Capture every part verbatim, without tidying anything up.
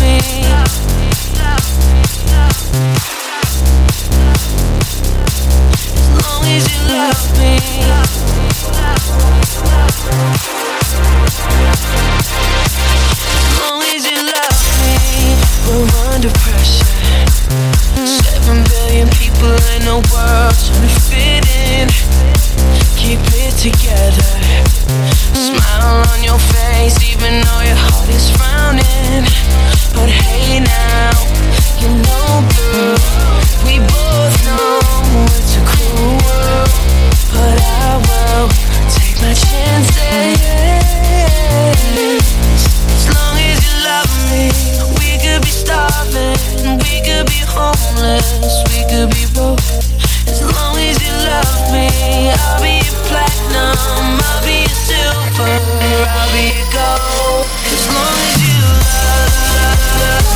me. As long as you love me. As long as you love me. We're under pressure. Seven billion people in the world trying to fit in. Keep it together. Smile on your face even though your heart is frowning. But hey now, you know girl, we both know it's a cruel world. But I will take my chances. As long as you love me. We could be starving, we could be homeless, we could be broke. As long as you love me, I'll be your platinum, I'll be your silver, I'll be your gold. As long as you love, love,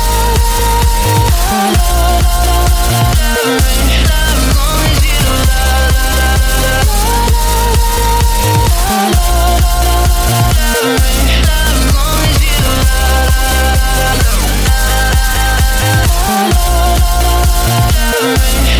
love, love me. As long as you love, love, love, love me. As long as you love, love, love me.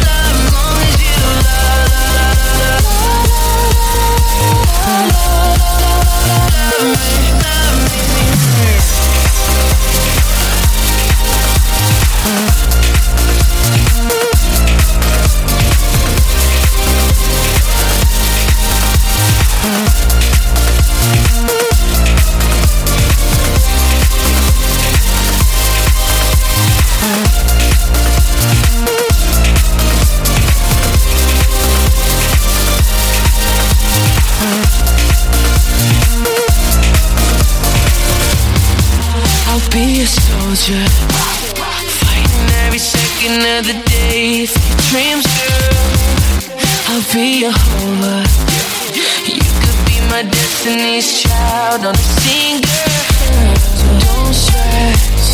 Be a soldier, fighting every second of the day for your dreams, girl. I'll be a homer. You could be my destiny's child on the scene, girl. So don't stress.